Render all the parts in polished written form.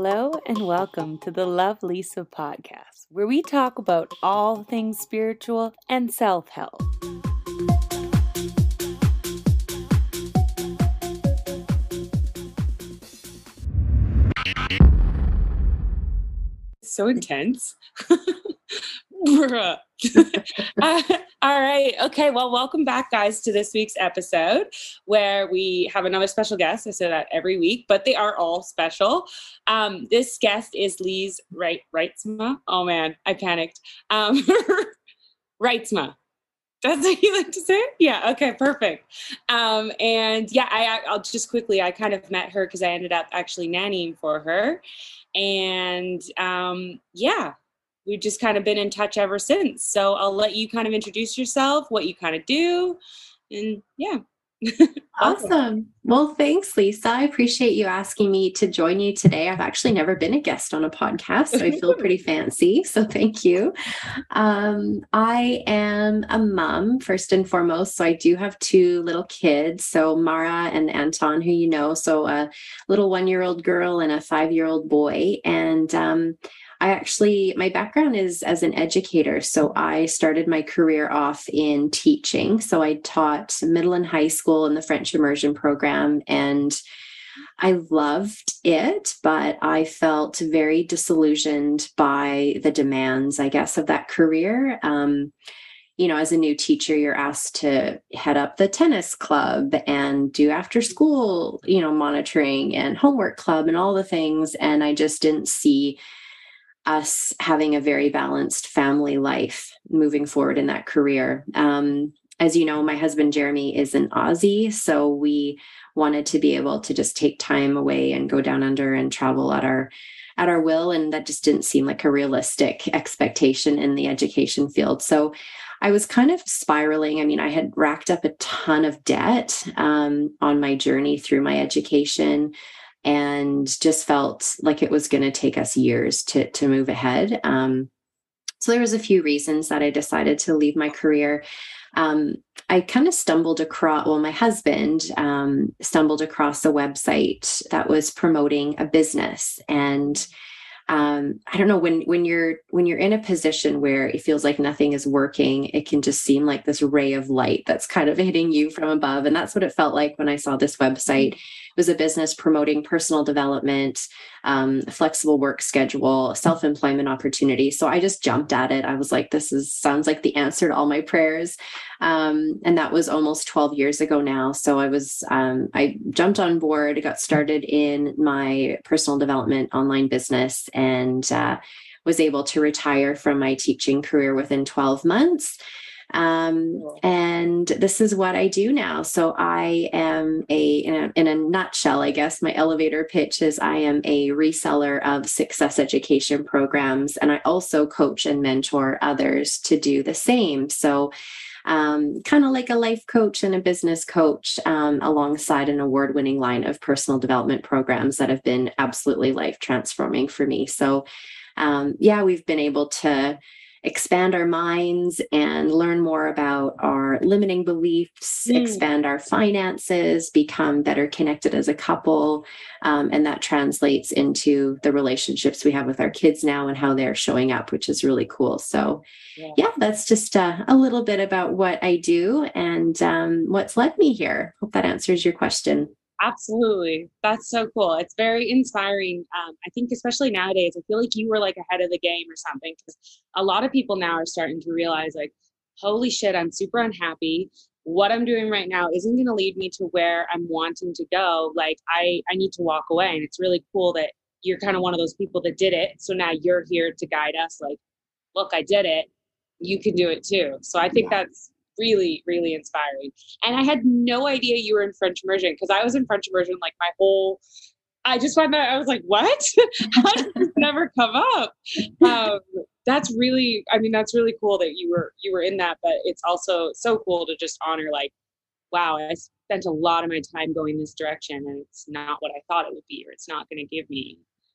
Hello and welcome to the Love Lisa podcast, where we talk about all things spiritual and self-help. So intense. Bruh. All right. Okay. Well, welcome back, guys, to this week's episode where we have another special guest. I say that every week, but they are all special. This guest is Lise Reitsma. Oh, man, I panicked. Reitsma. That's what you like to say? Yeah. Okay. Perfect. I'll just quickly, I kind of met her because I ended up actually nannying for her. And we've just kind of been in touch ever since. So I'll let you kind of introduce yourself, what you kind of do. And yeah. Awesome. Well, thanks, Lisa. I appreciate you asking me to join you today. I've actually never been a guest on a podcast, so I feel pretty fancy. So thank you. I am a mom, first and foremost. So I do have two little kids. So Mara and Anton, who you know, so a little 1-year-old girl and a 5-year-old boy. And my background is as an educator. So I started my career off in teaching. So I taught middle and high school in the French immersion program, and I loved it, but I felt very disillusioned by the demands, I guess, of that career. As a new teacher, you're asked to head up the tennis club and do after school, monitoring and homework club and all the things. And I just didn't see us having a very balanced family life moving forward in that career. As you know, my husband, Jeremy, is an Aussie. So we wanted to be able to just take time away and go down under and travel at our will. And that just didn't seem like a realistic expectation in the education field. So I was kind of spiraling. I mean, I had racked up a ton of debt on my journey through my education, and just felt like it was going to take us years to move ahead. So there was a few reasons that I decided to leave my career. I kind of my husband stumbled across a website that was promoting a business. And I don't know, when you're in a position where it feels like nothing is working, it can just seem like this ray of light that's kind of hitting you from above. And that's what it felt like when I saw this website. It was a business promoting personal development, flexible work schedule, self-employment opportunity. So I just jumped at it. I was like, sounds like the answer to all my prayers. And that was almost 12 years ago now. So I jumped on board, got started in my personal development online business, and was able to retire from my teaching career within 12 months. And this is what I do now. So I am in a nutshell, I guess my elevator pitch is I am a reseller of success education programs. And I also coach and mentor others to do the same. So kind of like a life coach and a business coach, alongside an award-winning line of personal development programs that have been absolutely life transforming for me. So we've been able to expand our minds and learn more about our limiting beliefs, expand our finances, become better connected as a couple. And that translates into the relationships we have with our kids now and how they're showing up, which is really cool. So that's just a little bit about what I do and what's led me here. Hope that answers your question. Absolutely. That's so cool. It's very inspiring. I think especially nowadays, I feel like you were like ahead of the game or something, because a lot of people now are starting to realize like, holy shit, I'm super unhappy. What I'm doing right now isn't going to lead me to where I'm wanting to go. Like I need to walk away. And it's really cool that you're kind of one of those people that did it. So now you're here to guide us. Like, look, I did it. You can do it too. So I think that's really, really inspiring. And I had no idea you were in French immersion, because I was in French immersion like I just found that I was like, what? How did this never come up? That's really cool that you were in that, but it's also so cool to just honor like, wow, I spent a lot of my time going this direction and it's not what I thought it would be, or it's not going to give me.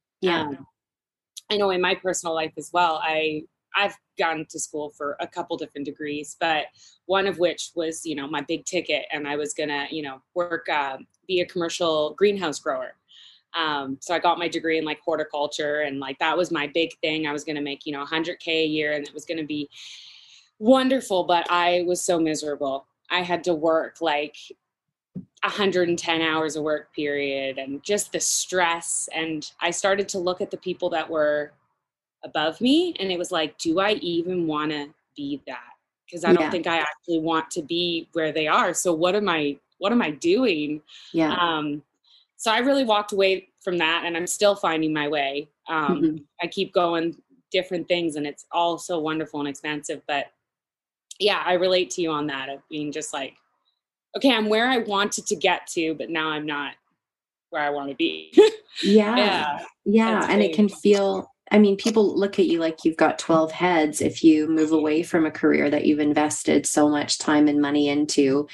I know in my personal life as well, I've gone to school for a couple different degrees, but one of which was, my big ticket. And I was going to, work, be a commercial greenhouse grower. So I got my degree in like horticulture, and like that was my big thing. I was going to make, 100K a year, and it was going to be wonderful, but I was so miserable. I had to work like 110 hours a work period, and just the stress. And I started to look at the people that were above me, and it was like, do I even want to be that? Because I don't think I actually want to be where they are. So what am I doing? So I really walked away from that, and I'm still finding my way. I keep going different things, and it's all so wonderful and expensive. But yeah, I relate to you on that, of being just like, okay, I'm where I wanted to get to, but now I'm not where I want to be. Yeah. And it can feel, I mean, people look at you like you've got 12 heads if you move away from a career that you've invested so much time and money into.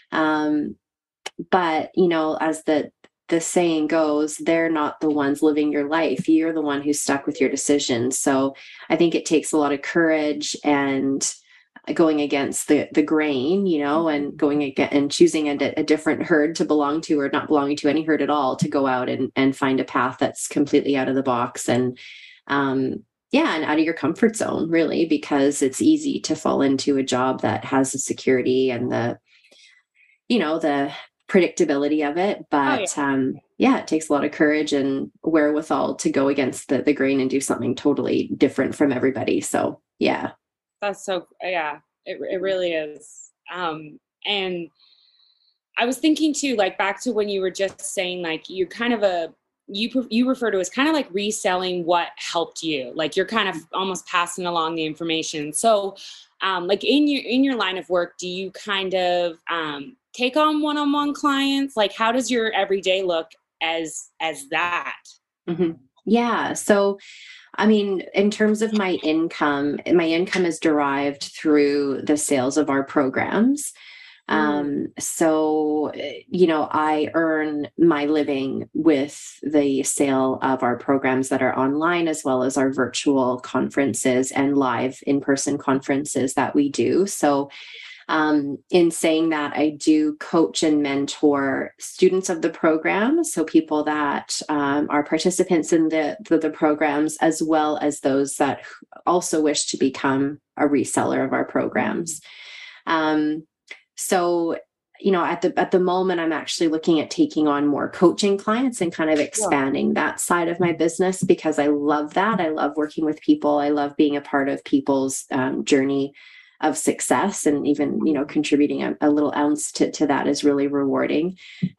But, as the saying goes, they're not the ones living your life. You're the one who's stuck with your decisions. So I think it takes a lot of courage and going against the grain, and going again and choosing a different herd to belong to, or not belonging to any herd at all, to go out and find a path that's completely out of the box, and and out of your comfort zone, really, because it's easy to fall into a job that has the security and the predictability of it. But it takes a lot of courage and wherewithal to go against the grain and do something totally different from everybody. So that's so, it really is. And I was thinking too, like back to when you were just saying, like, you're kind of you refer to as kind of like reselling what helped you. Like you're kind of almost passing along the information. So like in your line of work, do you kind of take on one-on-one clients? Like how does your everyday look as that? Yeah. So I mean, in terms of my income is derived through the sales of our programs. So, I earn my living with the sale of our programs that are online, as well as our virtual conferences and live in-person conferences that we do. So, in saying that, I do coach and mentor students of the program. So people that are participants in the programs, as well as those that also wish to become a reseller of our programs. So, at the moment, I'm actually looking at taking on more coaching clients and kind of expanding that side of my business, because I love that. I love working with people. I love being a part of people's journey of success, and even, contributing a little ounce to that is really rewarding.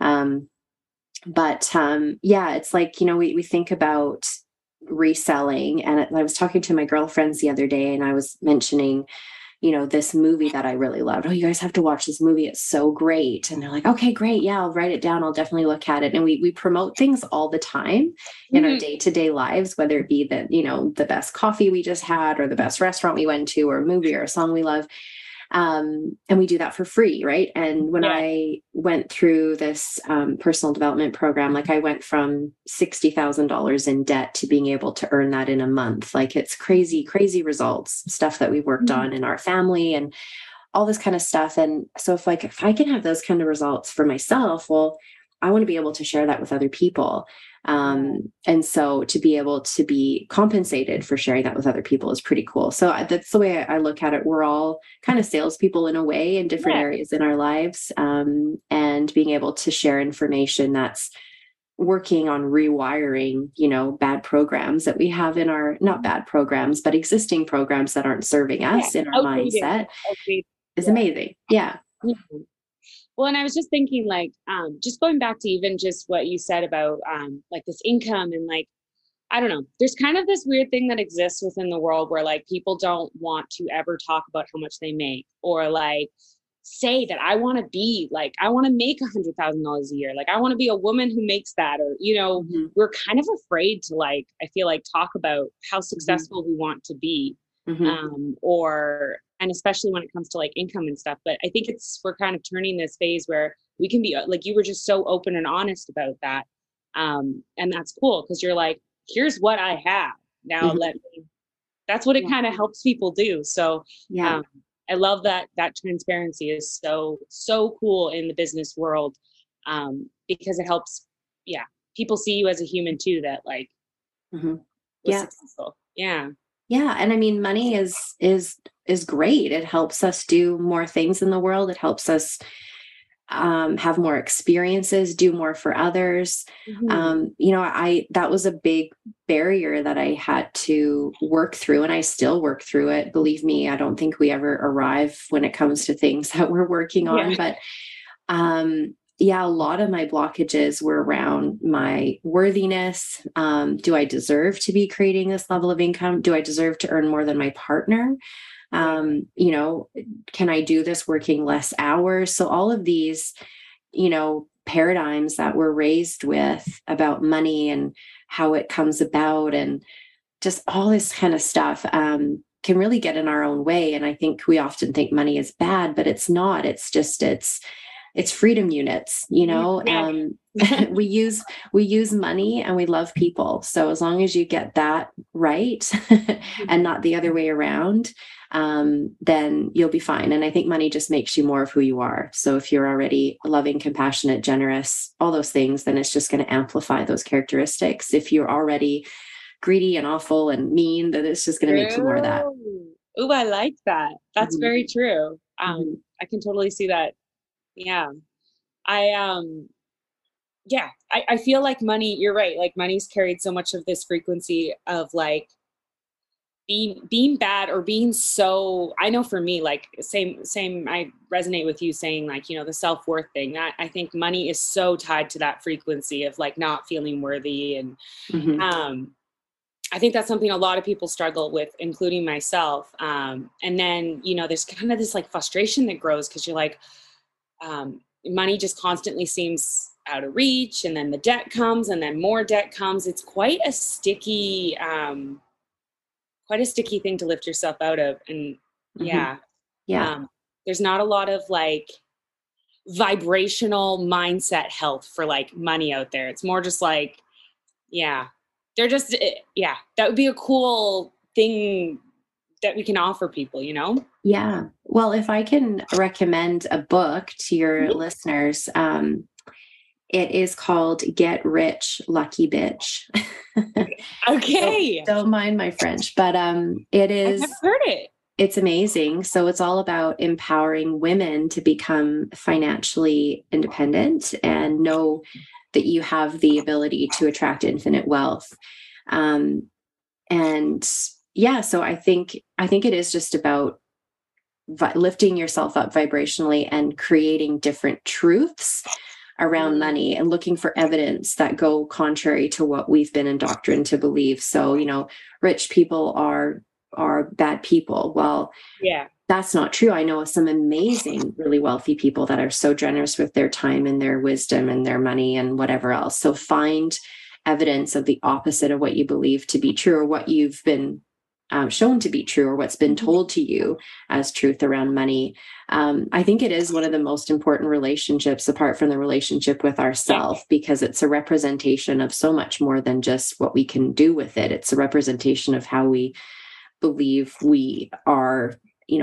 But it's like, we think about reselling, and I was talking to my girlfriends the other day, and I was mentioning, this movie that I really loved. Oh, you guys have to watch this movie. It's so great. And they're like, okay, great. Yeah, I'll write it down. I'll definitely look at it. And we promote things all the time in our day-to-day lives, whether it be the best coffee we just had, or the best restaurant we went to, or a movie or a song we love. And we do that for free. Right. And when I went through this personal development program, like I went from $60,000 in debt to being able to earn that in a month. Like it's crazy, crazy results, stuff that we worked on in our family and all this kind of stuff. And so if I can have those kind of results for myself, well, I want to be able to share that with other people. And so to be able to be compensated for sharing that with other people is pretty cool. So that's the way I look at it. We're all kind of salespeople in a way in different areas in our lives. And being able to share information that's working on rewiring, bad programs that we have in our, not bad programs, but existing programs that aren't serving us in our mindset is amazing. Yeah. Well, and I was just thinking, like, just going back to even just what you said about like this income, and like, I don't know, there's kind of this weird thing that exists within the world where like people don't want to ever talk about how much they make, or like say that I want to be like, I want to make $100,000 a year. Like I want to be a woman who makes that, or, we're kind of afraid to like, I feel like talk about how successful we want to be. And especially when it comes to like income and stuff. But I think we're kind of turning this phase where we can be like, you were just so open and honest about that. And that's cool, because you're like, here's what I have now. That's what it kind of helps people do. So I love that transparency is so cool in the business world, because it helps people see you as a human too, that like Mm-hmm. was Yeah. successful. Yeah. Yeah. And I mean, money is great. It helps us do more things in the world. It helps us have more experiences, do more for others. Mm-hmm. That was a big barrier that I had to work through, and I still work through it. Believe me, I don't think we ever arrive when it comes to things that we're working on. Yeah. But yeah, a lot of my blockages were around my worthiness. Do I deserve to be creating this level of income? Do I deserve to earn more than my partner? You know, can I do this working less hours? So all of these, paradigms that we're raised with about money and how it comes about and just all this kind of stuff, can really get in our own way. And I think we often think money is bad, but it's not. It's freedom units, Yeah. we use money and we love people. So as long as you get that right and not the other way around, then you'll be fine. And I think money just makes you more of who you are. So if you're already loving, compassionate, generous, all those things, then it's just going to amplify those characteristics. If you're already greedy and awful and mean, then it's just going to make you more of that. Oh, I like that. That's Mm-hmm. very true. Mm-hmm. I can totally see that. Yeah. I yeah, I feel like money, you're right. Like money's carried so much of this frequency of like being bad or being so, I know for me, like same, I resonate with you saying like, the self-worth thing, that I think money is so tied to that frequency of like not feeling worthy. And Mm-hmm. I think that's something a lot of people struggle with, including myself. And then, there's kind of this like frustration that grows because you're like, money just constantly seems out of reach, and then the debt comes, and then more debt comes. It's quite a sticky thing to lift yourself out of. And Mm-hmm. yeah, Yeah. there's not a lot of like vibrational mindset health for like money out there. It's more just like, yeah, they're just, yeah, that would be a cool thing that we can offer people, Yeah. Well, if I can recommend a book to your listeners, it is called Get Rich, Lucky Bitch. Okay. Don't mind my French, but it I've is. never heard it. It's amazing. So it's all about empowering women to become financially independent and know that you have the ability to attract infinite wealth. And yeah, so I think it is just about lifting yourself up vibrationally and creating different truths around money and looking for evidence that go contrary to what we've been indoctrined to believe. So, rich people are bad people. Well, Yeah, that's not true. I know some amazing, really wealthy people that are so generous with their time and their wisdom and their money and whatever else. So find evidence of the opposite of what you believe to be true, or what you've been shown to be true, or what's been told to you as truth around money. I think it is one of the most important relationships apart from the relationship with ourselves, because it's a representation of so much more than just what we can do with it. It's a representation of how we believe we are,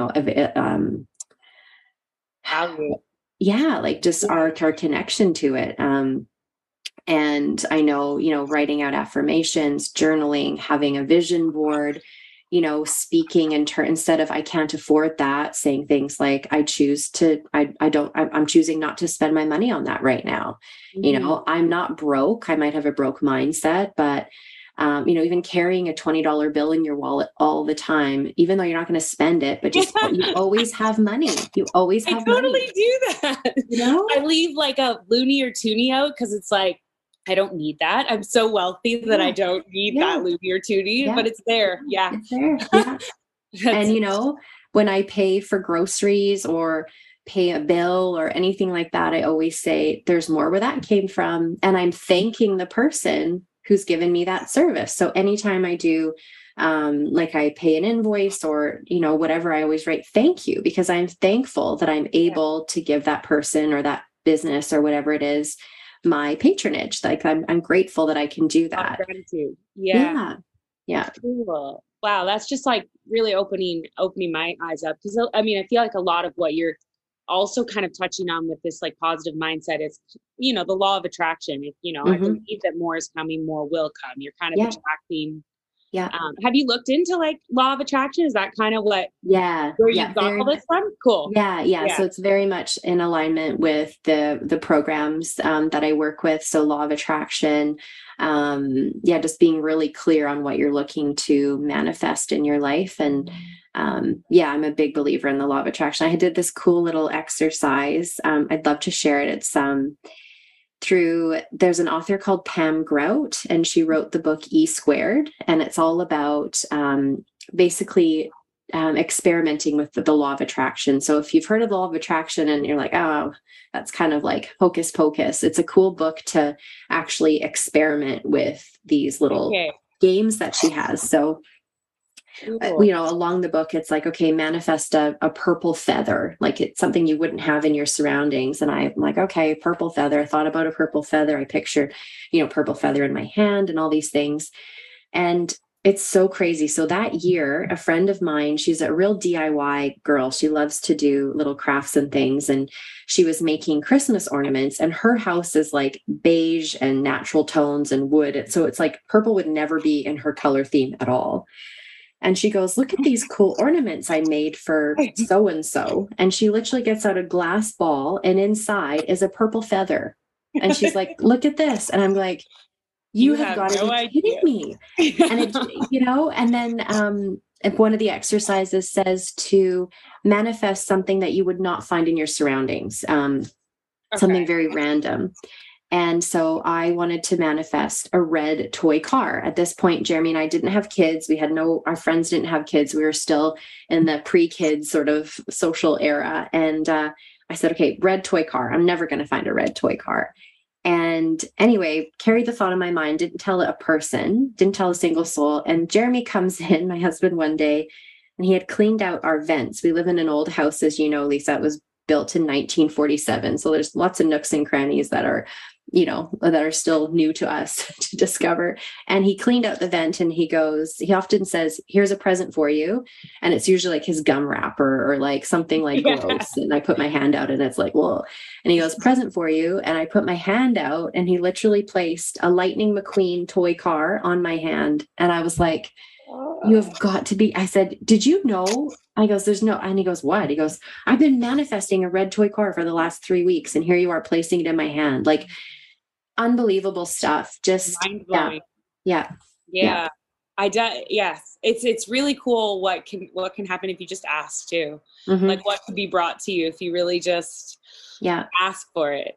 yeah, like just our connection to it. And I know, writing out affirmations, journaling, having a vision board, speaking instead of I can't afford that, saying things like I'm choosing not to spend my money on that right now. I'm not broke. I might have a broke mindset, but even carrying a $20 bill in your wallet all the time, even though you're not going to spend it, but just you always have money. You always have money. I totally do that. I leave like a loony or toonie out because it's like, I don't need that. I'm so wealthy that I don't need that loony or toonie, but it's there. Yeah. It's there. Yeah. And when I pay for groceries or pay a bill or anything like that, I always say there's more where that came from. And I'm thanking the person who's given me that service. So anytime I do, like I pay an invoice or, whatever, I always write thank you, because I'm thankful that I'm able to give that person or that business or whatever it is my patronage. Like I'm grateful that I can do that. Gratitude. Yeah. Cool. Wow. That's just like really opening my eyes up. Cause I mean, I feel like a lot of what you're also kind of touching on with this like positive mindset is, you know, the law of attraction. If, you know, I believe that more is coming, more will come. You're kind of attracting. Yeah. Have you looked into like law of attraction? Is that kind of what, where you got all this from? Cool. Yeah. So it's very much in alignment with the programs that I work with. So law of attraction, just being really clear on what you're looking to manifest in your life. And I'm a big believer in the law of attraction. I did this cool little exercise. I'd love to share it. It's there's an author called Pam Grout, and she wrote the book E Squared, and it's all about basically experimenting with the law of attraction. So if you've heard of the law of attraction and you're like, oh, that's kind of like hocus pocus, it's a cool book to actually experiment with these little games that she has. So along the book, it's like, okay, manifest a purple feather. Like it's something you wouldn't have in your surroundings. And I'm like, okay, purple feather. I thought about a purple feather. I pictured, purple feather in my hand and all these things. And it's so crazy. So that year, a friend of mine, she's a real DIY girl. She loves to do little crafts and things. And she was making Christmas ornaments, and her house is like beige and natural tones and wood. So it's like purple would never be in her color theme at all. And she goes, look at these cool ornaments I made for so-and-so. And she literally gets out a glass ball, and inside is a purple feather. And she's like, look at this. And I'm like, you have got to be kidding me. And it, and then one of the exercises says to manifest something that you would not find in your surroundings, something very random. And so I wanted to manifest a red toy car. At this point, Jeremy and I didn't have kids. Our friends didn't have kids. We were still in the pre-kids sort of social era. And I said, okay, red toy car. I'm never going to find a red toy car. And anyway, carried the thought in my mind, didn't tell a person, didn't tell a single soul. And Jeremy comes in, my husband, one day, and he had cleaned out our vents. We live in an old house, as you know, Lisa. It was built in 1947. So there's lots of nooks and crannies that are still new to us to discover. And he cleaned out the vent, and he often says, here's a present for you. And it's usually like his gum wrapper or like something like gross. And I put my hand out, and it's like, whoa. And he goes, present for you. And I put my hand out, and he literally placed a Lightning McQueen toy car on my hand. And I was like, you have got to be, I said, did you know? I goes, there's no, and he goes, what? He goes, I've been manifesting a red toy car for the last 3 weeks, and here you are placing it in my hand. Like, unbelievable stuff. Just mind-blowing. Yeah. Yes. It's really cool what can happen if you just ask too. Like what could be brought to you if you really just ask for it.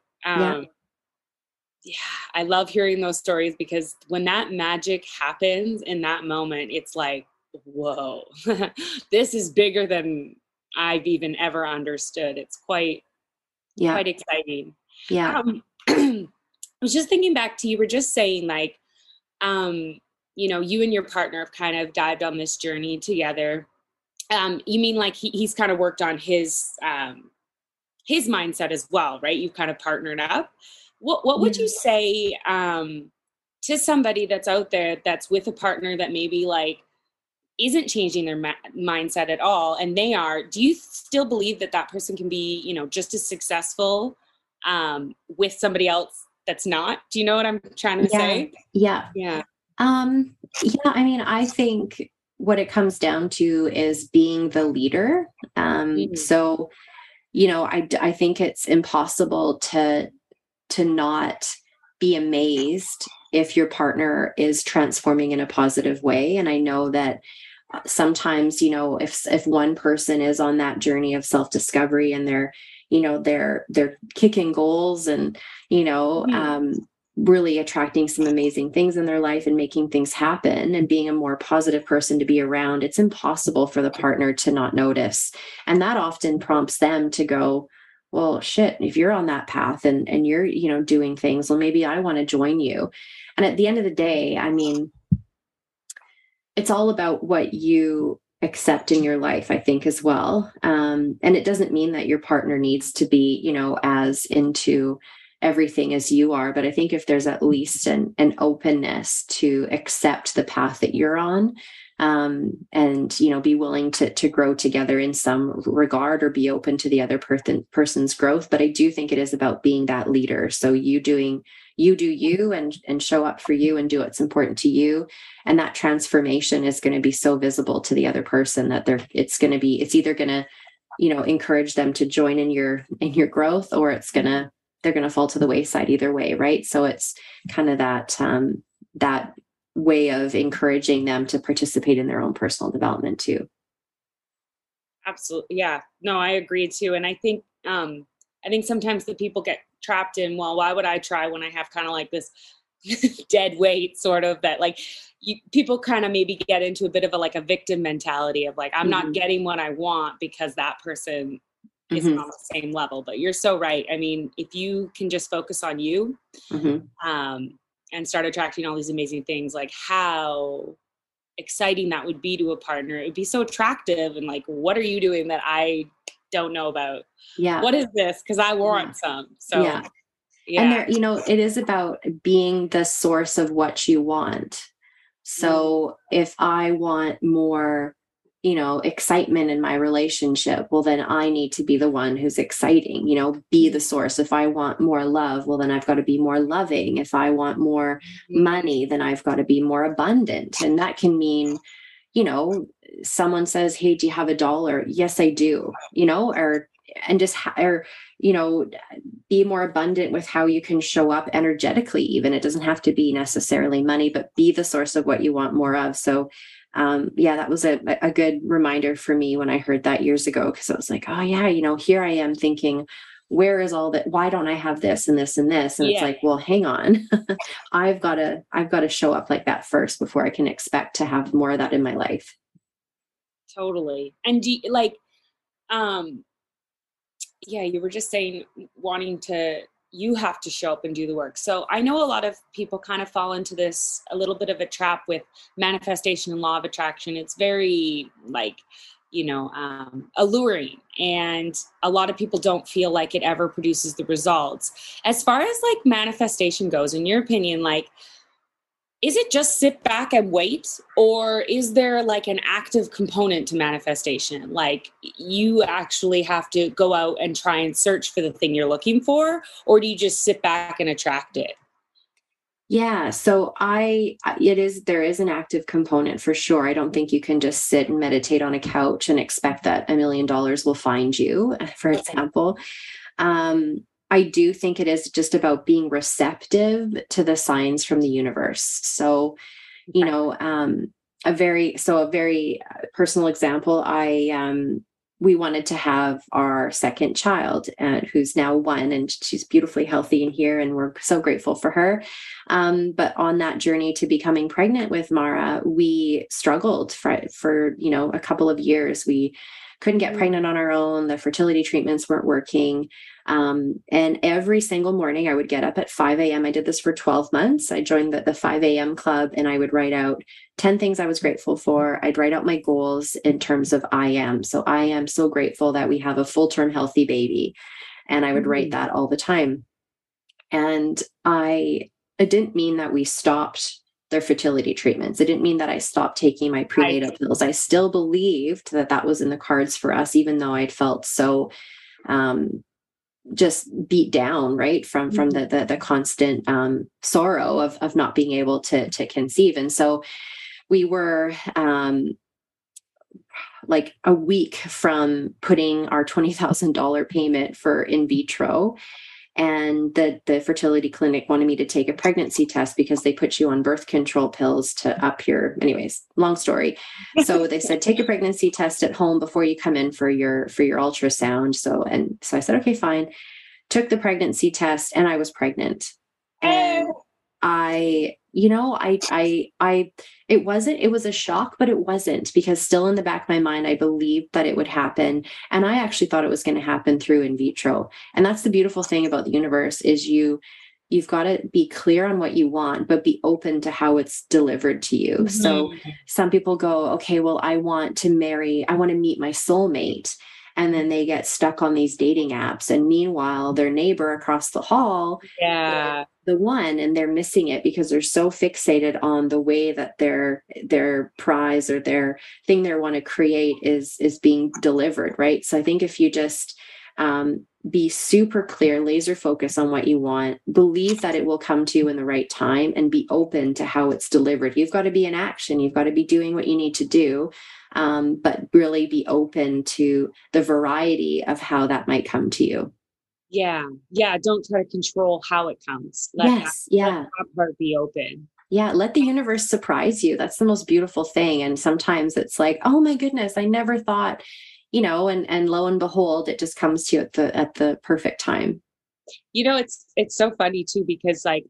I love hearing those stories, because when that magic happens in that moment, it's like, whoa, this is bigger than I've even ever understood. It's quite exciting. Yeah. I was just thinking back to, you were just saying like, you and your partner have kind of dived on this journey together. You mean like he's kind of worked on his mindset as well, right? You've kind of partnered up. What would you say to somebody that's out there that's with a partner that maybe like isn't changing their mindset at all, and they are? Do you still believe that person can be, just as successful with somebody else that's not? Do you know what I'm trying to say? Yeah. I mean, I think what it comes down to is being the leader. So, I think it's impossible to not be amazed if your partner is transforming in a positive way. And I know that sometimes, if one person is on that journey of self-discovery, and they're kicking goals and, really attracting some amazing things in their life and making things happen and being a more positive person to be around, it's impossible for the partner to not notice. And that often prompts them to go, well, shit, if you're on that path and you're, doing things, well, maybe I want to join you. And at the end of the day, I mean, it's all about what you accept in your life, I think, as well. And it doesn't mean that your partner needs to be, as into everything as you are. But I think if there's at least an openness to accept the path that you're on, and, be willing to grow together in some regard, or be open to the other person's growth. But I do think it is about being that leader. So you do you, and show up for you and do what's important to you. And that transformation is going to be so visible to the other person that it's either going to, encourage them to join in your growth, or they're going to fall to the wayside either way. Right. So it's kind of that way of encouraging them to participate in their own personal development too. Absolutely. Yeah, no, I agree too. And I think sometimes the people get trapped in, well, why would I try when I have kind of like this dead weight sort of, that like people kind of maybe get into a bit of a victim mentality of like, I'm not getting what I want because that person isn't on the same level. But you're so right. I mean, if you can just focus on you, and start attracting all these amazing things, like how exciting that would be to a partner. It would be so attractive, and like, what are you doing that I don't know about? Yeah. What is this? Because I want some. So yeah. And there, it is about being the source of what you want. So if I want more, excitement in my relationship, well, then I need to be the one who's exciting, be the source. If I want more love, well, then I've got to be more loving. If I want more money, then I've got to be more abundant. And that can mean, someone says, hey, do you have $1? Yes, I do, be more abundant with how you can show up energetically. Even it doesn't have to be necessarily money, but be the source of what you want more of. So that was a good reminder for me when I heard that years ago, because I was like, oh yeah, here I am thinking, where is all that? Why don't I have this and this and this? And it's like, well, hang on, I've got to show up like that first before I can expect to have more of that in my life. Totally. And do you, you were just saying you have to show up and do the work. So I know a lot of people kind of fall into this, a little bit of a trap with manifestation and law of attraction. It's very alluring, and a lot of people don't feel like it ever produces the results. As far as manifestation goes, in your opinion, is it just sit back and wait, or is there an active component to manifestation? Like you actually have to go out and try and search for the thing you're looking for, or do you just sit back and attract it? Yeah. So there is an active component for sure. I don't think you can just sit and meditate on a couch and expect that $1 million will find you, for example. I do think it is just about being receptive to the signs from the universe. So, a very personal example, we wanted to have our second child, who's now 1, and she's beautifully healthy in here, and we're so grateful for her. But on that journey to becoming pregnant with Mara, we struggled for a couple of years. We couldn't get pregnant on our own. The fertility treatments weren't working. And every single morning I would get up at 5 a.m. I did this for 12 months. I joined the 5 a.m. club, and I would write out 10 things I was grateful for. I'd write out my goals in terms of I am. So I am so grateful that we have a full-term healthy baby. And I would write that all the time. And it didn't mean that we stopped their fertility treatments. It didn't mean that I stopped taking my prenatal pills. I still believed that was in the cards for us, even though I'd felt so just beat down, right, from the constant sorrow of not being able to conceive. And so we were a week from putting our $20,000 payment for in vitro. And the fertility clinic wanted me to take a pregnancy test because they put you on birth control pills to up your, anyways, long story. So they said, take a pregnancy test at home before you come in for your ultrasound. So I said, okay, fine. Took the pregnancy test, and I was pregnant. And it was a shock, but it wasn't, because still in the back of my mind, I believed that it would happen. And I actually thought it was going to happen through in vitro. And that's the beautiful thing about the universe is you've got to be clear on what you want, but be open to how it's delivered to you. So some people go, okay, well, I want to meet my soulmate. and then they get stuck on these dating apps. And meanwhile, their neighbor across the hall, Yeah. the one, and they're missing it because they're so fixated on the way that their prize or their thing they want to create is being delivered, right? So I think if you just be super clear, laser focus on what you want, believe that it will come to you in the right time, and be open to how it's delivered. You've got to be in action. You've got to be doing what you need to do, but really be open to the variety of how that might come to you. Yeah. Yeah. Don't try to control how it comes. Let that part be open. Yeah. Let the universe surprise you. That's the most beautiful thing. And sometimes it's like, oh my goodness, I never thought, and lo and behold, it just comes to you at the perfect time. It's so funny too, because I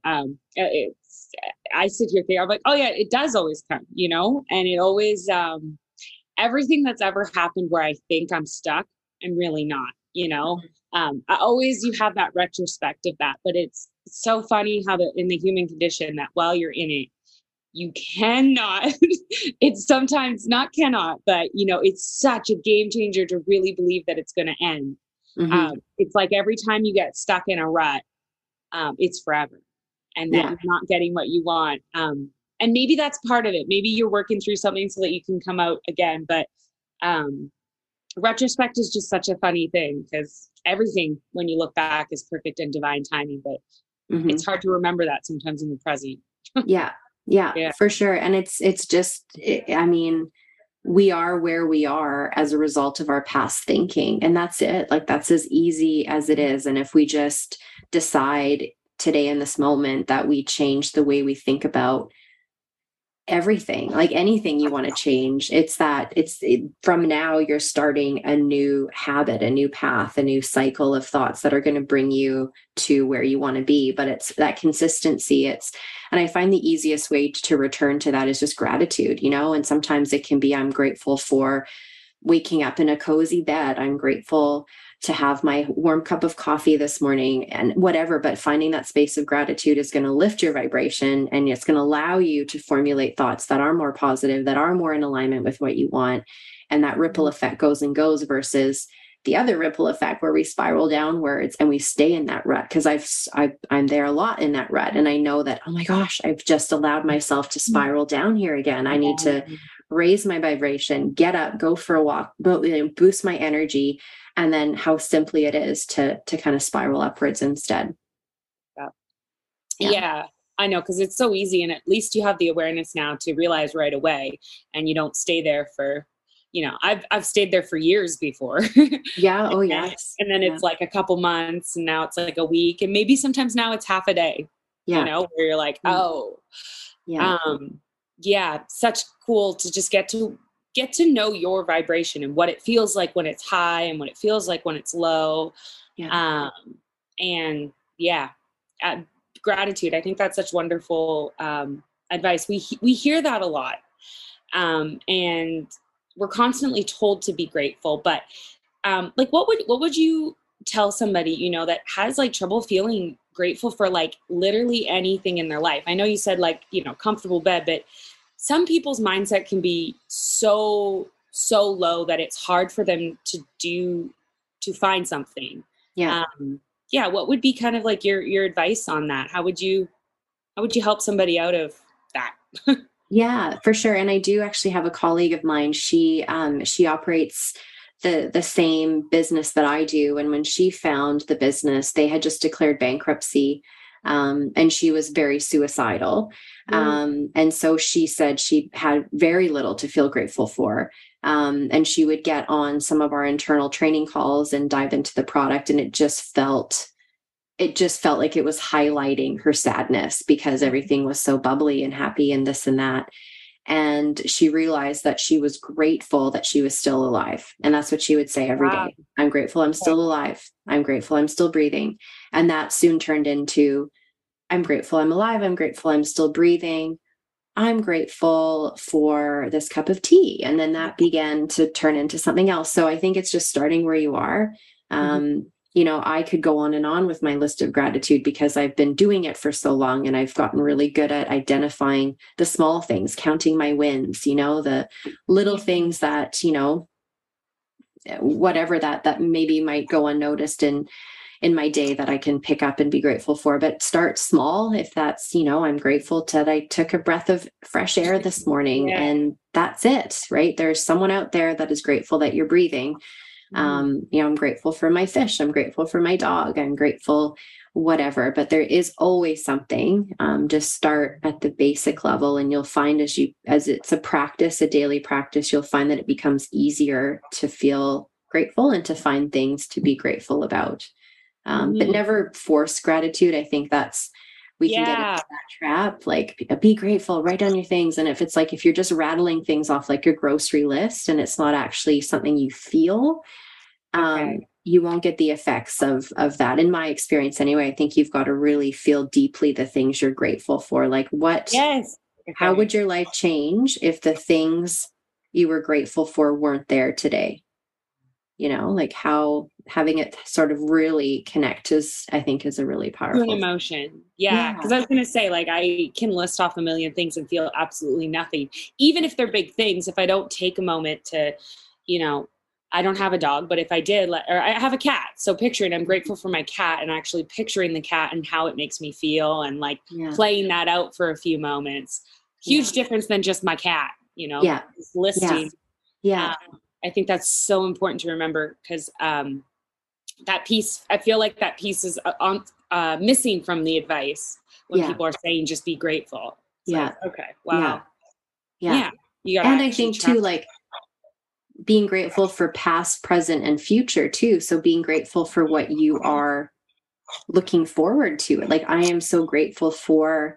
sit here thinking, I'm like, oh yeah, it does always come, and it always, everything that's ever happened where I think I'm stuck, I'm really not, you have that retrospect of that, but it's so funny how in the human condition that while you're in it, you cannot, it's sometimes not cannot, but it's such a game changer to really believe that it's going to end. It's like every time you get stuck in a rut, it's forever, and that you're not getting what you want. And maybe that's part of it. Maybe you're working through something so that you can come out again. But retrospect is just such a funny thing, because everything, when you look back, is perfect and divine timing. But it's hard to remember that sometimes in the present. Yeah, for sure. And it's just, I mean, we are where we are as a result of our past thinking. And that's it. Like, that's as easy as it is. And if we just decide today in this moment that we change the way we think about everything, like anything you want to change, from now you're starting a new habit, a new path, a new cycle of thoughts that are going to bring you to where you want to be. But it's that consistency. And I find the easiest way to return to that is just gratitude, and sometimes it can be, I'm grateful for waking up in a cozy bed. I'm grateful to have my warm cup of coffee this morning, and whatever. But finding that space of gratitude is going to lift your vibration, and it's going to allow you to formulate thoughts that are more positive, that are more in alignment with what you want. And that ripple effect goes and goes, versus the other ripple effect where we spiral downwards and we stay in that rut. Because I'm there a lot in that rut, and I know that, oh my gosh, I've just allowed myself to spiral down here again. I need to raise my vibration, get up, go for a walk, boost my energy. And then how simply it is to kind of spiral upwards instead. Yeah, I know, because it's so easy, and at least you have the awareness now to realize right away, and you don't stay there for, I've stayed there for years before. Yeah. Oh yes. And then it's like a couple months, and now it's like a week, and maybe sometimes now it's half a day. Where you're like, oh, such cool to just get to know your vibration and what it feels like when it's high and what it feels like when it's low. Gratitude. I think that's such wonderful advice. We hear that a lot. And we're constantly told to be grateful, but what would you tell somebody, that has like trouble feeling grateful for like literally anything in their life? I know you said comfortable bed, but some people's mindset can be so low that it's hard for them to find something. What would be kind of like your advice on that? How would you help somebody out of that? Yeah, for sure. And I do actually have a colleague of mine. She operates the same business that I do. And when she found the business, they had just declared bankruptcy. And she was very suicidal. And so she said she had very little to feel grateful for. And she would get on some of our internal training calls and dive into the product. And it just felt like it was highlighting her sadness, because everything was so bubbly and happy and this and that. And she realized that she was grateful that she was still alive. And that's what she would say every day. I'm grateful I'm still alive. I'm grateful I'm still breathing. And that soon turned into, I'm grateful I'm alive. I'm grateful I'm still breathing. I'm grateful for this cup of tea. And then that began to turn into something else. So I think it's just starting where you are. I could go on and on with my list of gratitude, because I've been doing it for so long, and I've gotten really good at identifying the small things, counting my wins, the little things that, whatever that maybe might go unnoticed in my day that I can pick up and be grateful for. But start small. If that's, I'm grateful that I took a breath of fresh air this morning, and that's it, right? There's someone out there that is grateful that you're breathing. I'm grateful for my fish. I'm grateful for my dog. I'm grateful, whatever, but there is always something. Just start at the basic level, and you'll find as it's a practice, a daily practice, you'll find that it becomes easier to feel grateful and to find things to be grateful about. But never force gratitude. I think we can get into that trap, like be grateful, write down your things. And if you're just rattling things off like your grocery list and it's not actually something you feel, you won't get the effects of that. In my experience anyway, I think you've got to really feel deeply the things you're grateful for. Like how would your life change if the things you were grateful for weren't there today? Like how having it sort of really connect I think is a really powerful emotion. Yeah. Cause I was going to say, like, I can list off a million things and feel absolutely nothing, even if they're big things. If I don't take a moment to, I don't have a dog, but if I did, or I have a cat. So picturing, I'm grateful for my cat, and actually picturing the cat and how it makes me feel, and playing that out for a few moments. Huge difference than just my cat, just listing. I think that's so important to remember, because that piece, I feel like that piece is missing from the advice when people are saying just be grateful. It's okay. Wow. Yeah. And I think too, like being grateful for past, present, and future too. So being grateful for what you are looking forward to. Like I am so grateful for,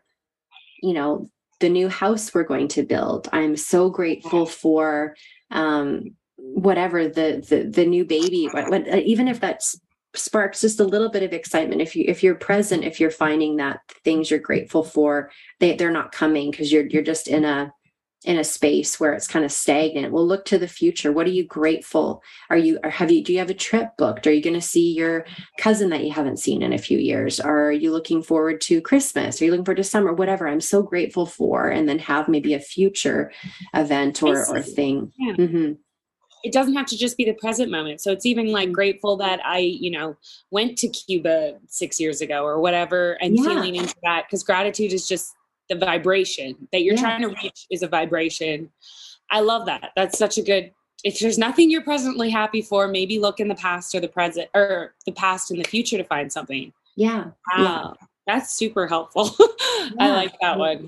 the new house we're going to build. I'm so grateful for, whatever the new baby, even if that sparks just a little bit of excitement, if you're present, if you're finding that things you're grateful for, they're not coming because you're just in a space where it's kind of stagnant. Well, look to the future. What are you grateful? Do you have a trip booked? Are you going to see your cousin that you haven't seen in a few years? Are you looking forward to Christmas? Are you looking forward to summer? Whatever I'm so grateful for, and then have maybe a future event or thing. Yeah. Mm-hmm. It doesn't have to just be the present moment. So it's even like grateful that I, went to Cuba 6 years ago or whatever, and feeling into that, because gratitude is just the vibration that you're trying to reach is a vibration. I love that. That's such a good, if there's nothing you're presently happy for, maybe look in the past or the present, or the past and the future to find something. Yeah. Wow. That's super helpful. I like that one.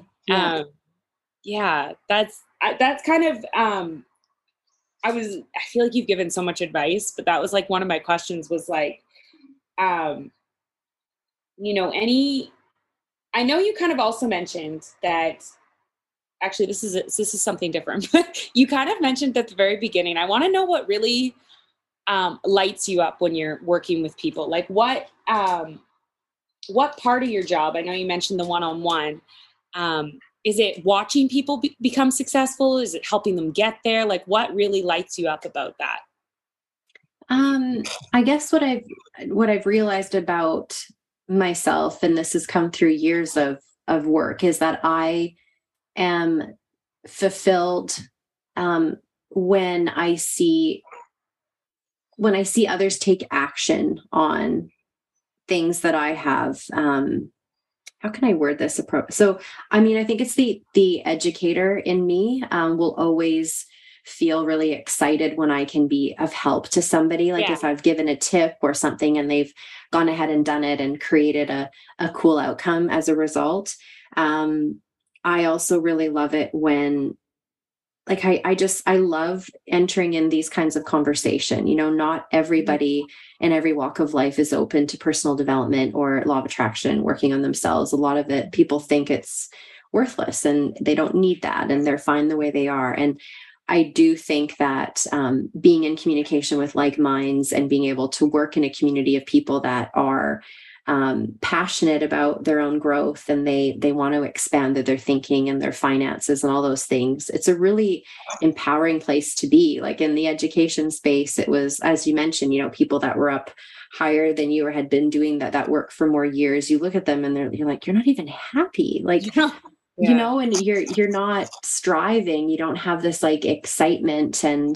That's kind of, I feel like you've given so much advice, but that was like one of my questions was like, I know you kind of also mentioned that, actually this is something different, but you kind of mentioned at the very beginning, I want to know what really lights you up when you're working with people. Like what part of your job, I know you mentioned the one-on-one, is it watching people become successful? Is it helping them get there? Like what really lights you up about that? I guess what I've realized about myself, and this has come through years of work, is that I am fulfilled when I see others take action on things that I have. How can I word this approach? So, I think it's the educator in me will always feel really excited when I can be of help to somebody. Like if I've given a tip or something and they've gone ahead and done it and created a cool outcome as a result. I also really love it when, like, I love entering in these kinds of conversation. Not everybody in every walk of life is open to personal development or law of attraction, working on themselves. A lot of it, people think it's worthless and they don't need that and they're fine the way they are. And I do think that being in communication with like minds and being able to work in a community of people that are passionate about their own growth and they want to expand their thinking and their finances and all those things. It's a really empowering place to be. Like in the education space, it was, as you mentioned, people that were up higher than you or had been doing that work for more years. You look at them and you're like, you're not even happy. Like, and you're not striving. You don't have this like excitement and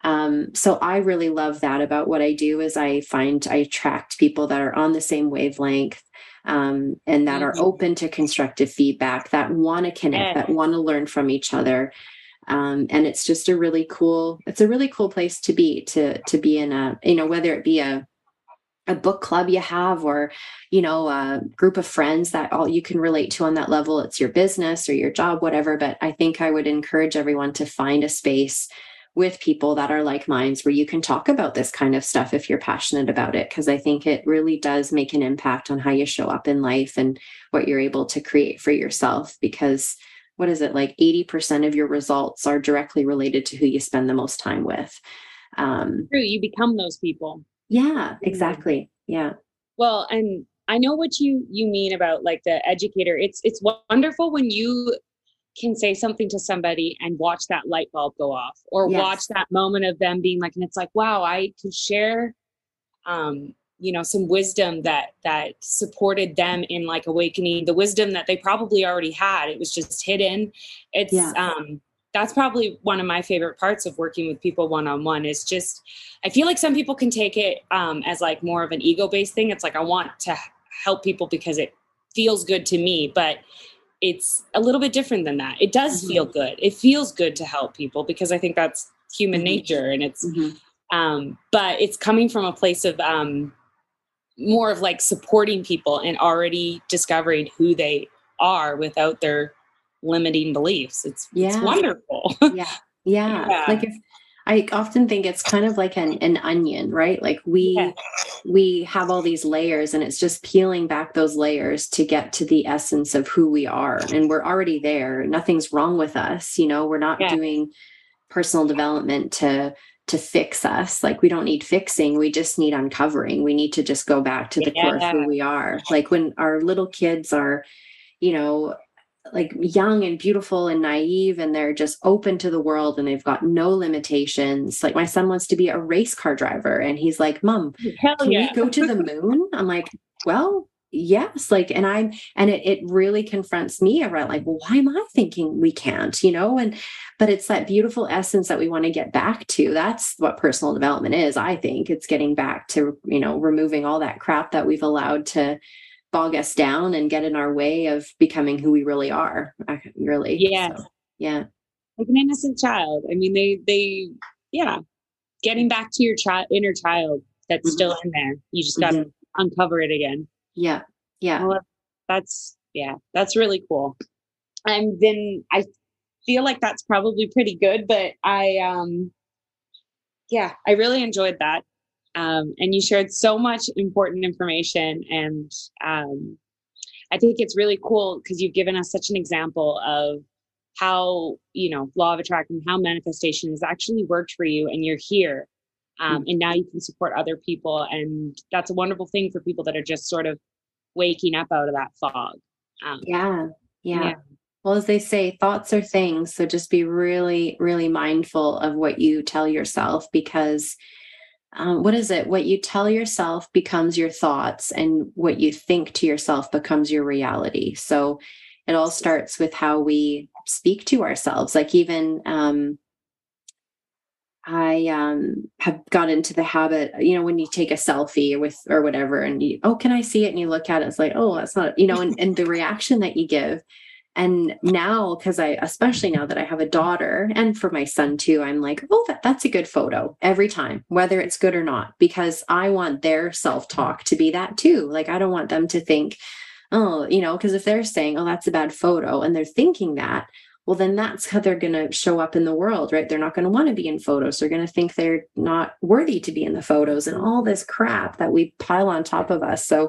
So I really love that about what I do is I find I attract people that are on the same wavelength, and that are open to constructive feedback, that want to connect, that want to learn from each other. And it's just it's a really cool place to be in a, whether it be a book club you have, or, a group of friends that all you can relate to on that level. It's your business or your job, whatever. But I think I would encourage everyone to find a space with people that are like minds where you can talk about this kind of stuff if you're passionate about it. Cause I think it really does make an impact on how you show up in life and what you're able to create for yourself. Because what is it, like 80% of your results are directly related to who you spend the most time with. True, you become those people. Yeah, exactly. Yeah. Well, and I know what you mean about like the educator. It's wonderful when you can say something to somebody and watch that light bulb go off, or watch that moment of them being like, and it's like, wow, I could share, some wisdom that supported them in like awakening the wisdom that they probably already had. It was just hidden. It's, that's probably one of my favorite parts of working with people one-on-one is just, I feel like some people can take it as like more of an ego-based thing. It's like, I want to help people because it feels good to me, but it's a little bit different than that. It does feel good. It feels good to help people because I think that's human nature, and it's, but it's coming from a place of more of like supporting people and already discovering who they are without their limiting beliefs. It's wonderful. Yeah. Like if I often think it's kind of like an onion, right? Like we have all these layers, and it's just peeling back those layers to get to the essence of who we are. And we're already there. Nothing's wrong with us. We're not doing personal development to fix us. Like we don't need fixing. We just need uncovering. We need to just go back to the core of who we are. Like when our little kids are, like young and beautiful and naive, and they're just open to the world and they've got no limitations. Like my son wants to be a race car driver, and he's like, Mom, can we go to the moon? I'm like, well, yes. Like, and it really confronts me around like, well, why am I thinking we can't, but it's that beautiful essence that we want to get back to. That's what personal development is. I think it's getting back to, removing all that crap that we've allowed to bog us down and get in our way of becoming who we really are. Really. Yes. So, yeah. Like an innocent child. I mean, they getting back to your inner child that's still in there. You just got to uncover it again. Yeah. Yeah. Well, that's really cool. And then I feel like that's probably pretty good, but I really enjoyed that. And you shared so much important information, and I think it's really cool because you've given us such an example of how, law of attraction, how manifestation has actually worked for you, and you're here. And now you can support other people. And that's a wonderful thing for people that are just sort of waking up out of that fog. Yeah. Well, as they say, thoughts are things. So just be really, really mindful of what you tell yourself, because what is it? What you tell yourself becomes your thoughts, and what you think to yourself becomes your reality. So it all starts with how we speak to ourselves. Like even I have got into the habit, when you take a selfie or whatever, and can I see it? And you look at it, it's like, oh, that's not, and the reaction that you give. And now, because especially now that I have a daughter, and for my son too, I'm like, oh, that's a good photo every time, whether it's good or not, because I want their self-talk to be that too. Like, I don't want them to think, oh, because if they're saying, oh, that's a bad photo, and they're thinking that, well, then that's how they're going to show up in the world, right? They're not going to want to be in photos. They're going to think they're not worthy to be in the photos, and all this crap that we pile on top of us. So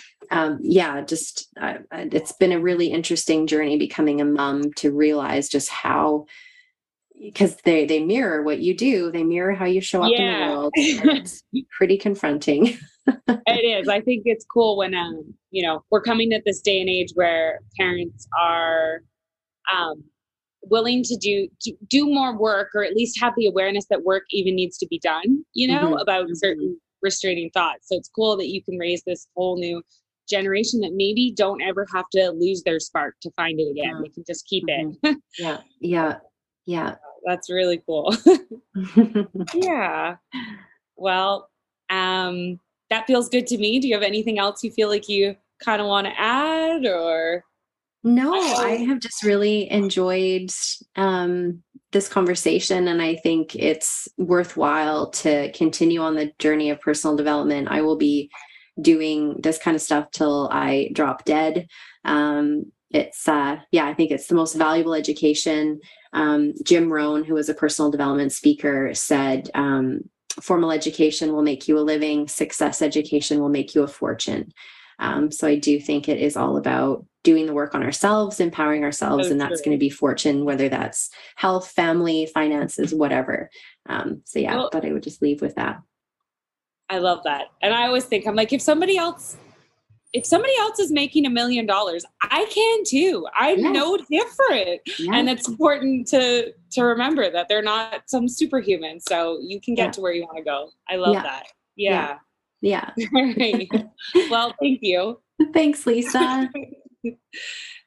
it's been a really interesting journey becoming a mom, to realize just how, because they mirror what you do, they mirror how you show up in the world. It's pretty confronting. It is. I think it's cool when we're coming at this day and age where parents are willing to do more work, or at least have the awareness that work even needs to be done, about certain restraining thoughts. So it's cool that you can raise this whole new generation that maybe don't ever have to lose their spark to find it again. They can just keep it. Yeah. That's really cool. Yeah. Well, that feels good to me. Do you have anything else you feel like you kind of want to add, or? No, I have just really enjoyed this conversation, and I think it's worthwhile to continue on the journey of personal development. I will be doing this kind of stuff till I drop dead. It's yeah, I think it's the most valuable education. Jim Rohn, who was a personal development speaker, said formal education will make you a living, success education will make you a fortune. So I do think it is all about doing the work on ourselves, empowering ourselves, and that's going to be fortune, whether that's health, family, finances, whatever. So yeah, well, but I would just leave with that. I love that. And I always think, I'm like, if somebody else is making $1 million, I can too. I'm no different. And it's important to remember that they're not some superhuman. So you can get to where you want to go. I love that. Yeah. Yeah. Right. Well, thank you. Thanks, Lisa.